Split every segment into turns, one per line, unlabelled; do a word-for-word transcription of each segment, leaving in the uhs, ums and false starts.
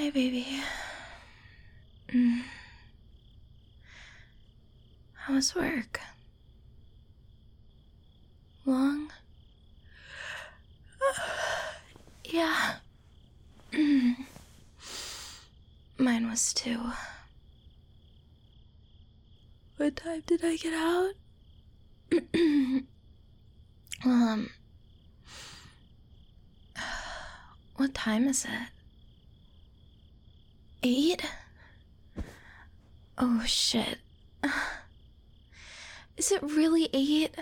Hi, baby. Mm. How was work? Long? Yeah. Mm. Mine was too. What time did I get out? um. What time is it? Eight? Oh shit. Is it really eight?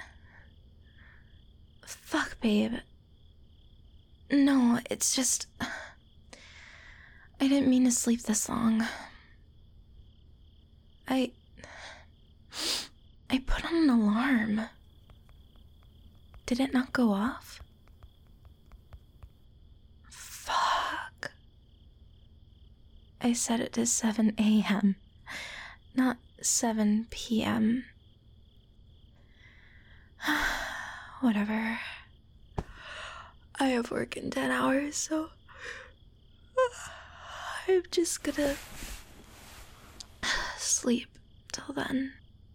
Fuck, babe. No, it's just... I didn't mean to sleep this long. I... I put on an alarm. Did it not go off? Fuck. I set it to seven a m, not seven p m Whatever. I have work in ten hours, so I'm just gonna sleep till then.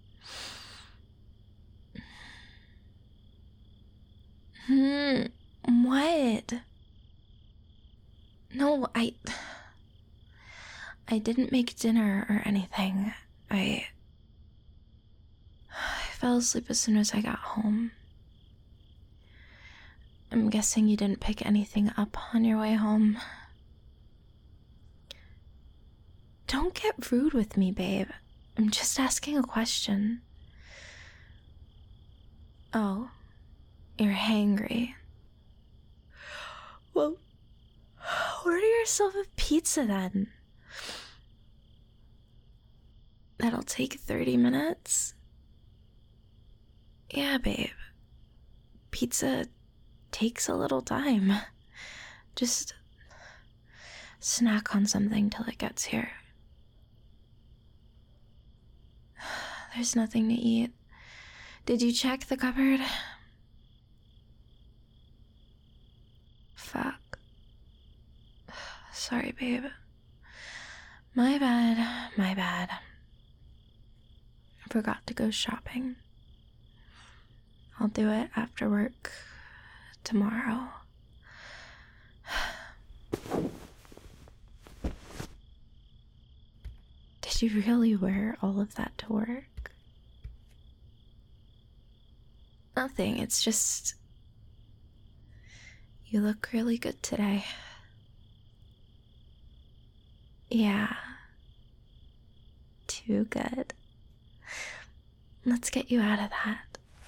Hmm. What? No, I... I didn't make dinner or anything. I... I fell asleep as soon as I got home. I'm guessing you didn't pick anything up on your way home. Don't get rude with me, babe. I'm just asking a question. Oh, you're hangry. Well, order yourself a pizza then. That'll take thirty minutes. Yeah, babe. Pizza takes a little time. Just snack on something till it gets here. There's nothing to eat. Did you check the cupboard? Fuck. Sorry, babe. My bad, my bad. I forgot to go shopping. I'll do it after work tomorrow. Did you really wear all of that to work? Nothing, it's just... You look really good today. Yeah. Too good. Let's get you out of that.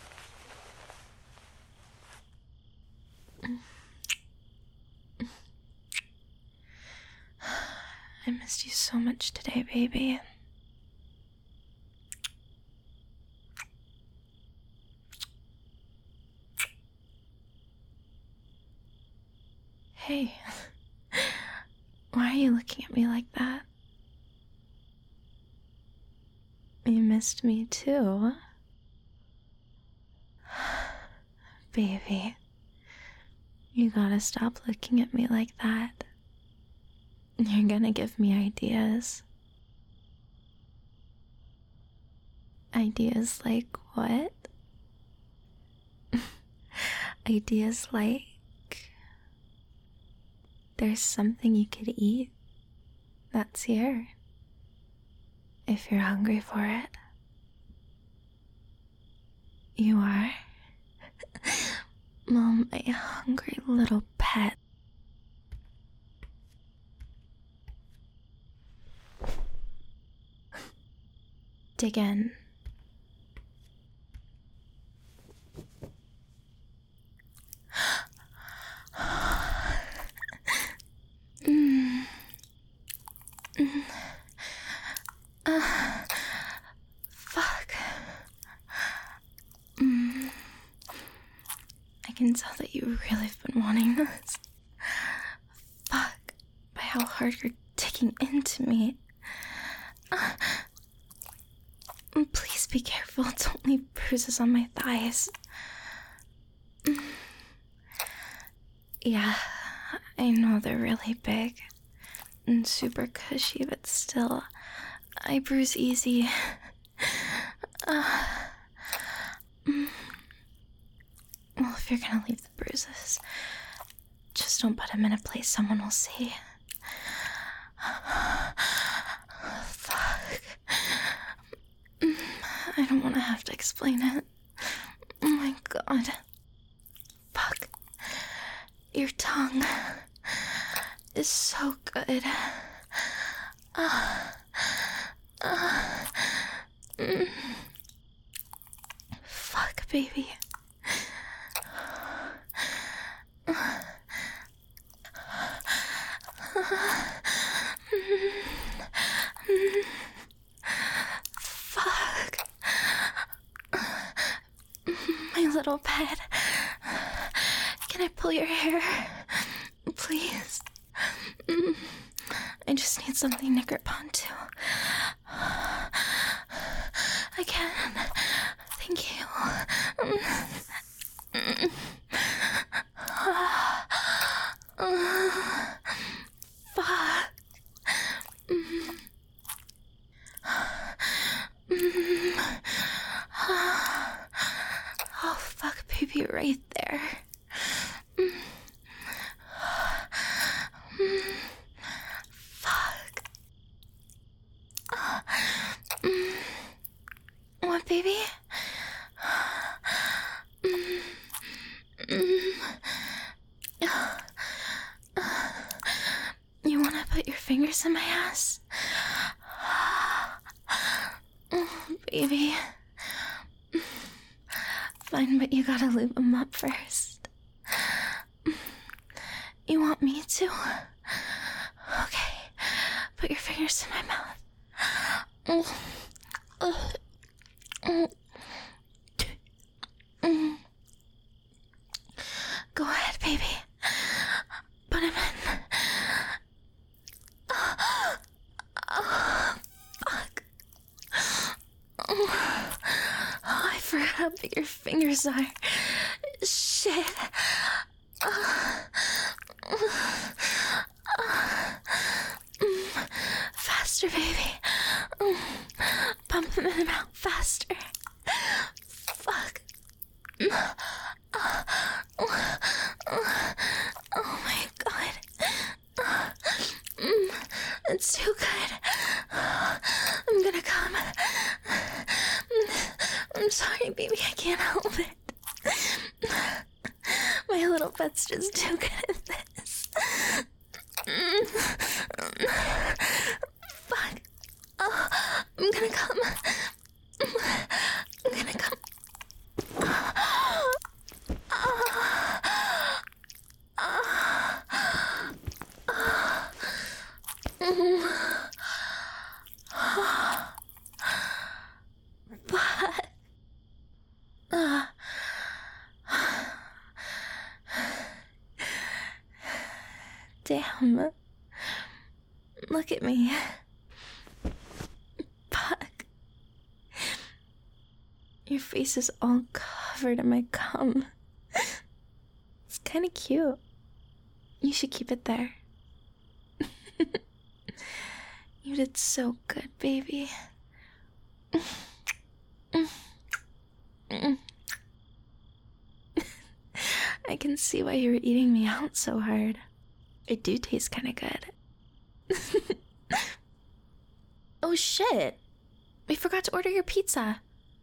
I missed you so much today, baby. Hey, why are you looking at me like that? You missed me too. Baby, you gotta stop looking at me like that. You're gonna give me ideas. Ideas like what? Ideas like there's something you could eat that's here if you're hungry for it. You are? Mom, my hungry little pet. Dig in. mm. Mm. Uh. Fuck. Mm. I can tell that you really have been wanting this. Fuck. By how hard you're digging into me. Uh. Please be careful, don't leave bruises on my thighs. Yeah, I know they're really big. and super cushy, but still, I bruise easy. Uh, mm. Well, if you're gonna leave the bruises, just don't put them in a place someone will see. Fuck. I don't want to have to explain it. Oh my god. Fuck. Your tongue is so good. Uh, uh, mm. Fuck, baby. Fuck. My little pet. Can I pull your hair? Please. I just need something to grip onto. I can. Thank you. Fuck. Oh, fuck, baby, right there. Fuck. What, baby? You wanna put your fingers in my ass? Oh, baby. Fine, but you gotta lube them up first. You want me to? Okay, put your fingers in my mouth. Go ahead, baby. Put him in. Oh, fuck. Oh, I forgot how big your fingers are. Shit. Faster, baby. Pump him in the mouth faster. Fuck. Oh my god. It's too good. I'm gonna come. I'm sorry, baby. I can't help it. My little pet's just too good at this. Fuck. Oh, I'm gonna come. I'm gonna come. But uh, damn, look at me. Fuck. Your face is all covered in my cum. It's kind of cute. You should keep it there. You did so good, baby. I can see why you were eating me out so hard. It do taste kind of good. Oh shit! We forgot to order your pizza.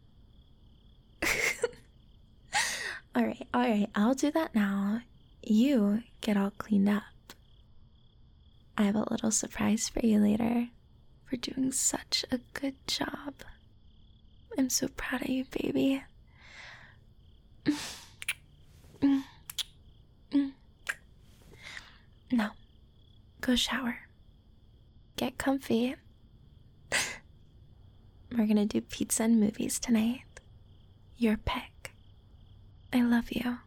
Alright, alright, I'll do that now. You get all cleaned up. I have a little surprise for you later for doing such a good job. I'm so proud of you, baby. No, go shower. Get comfy. We're gonna do pizza and movies tonight. Your pick. I love you.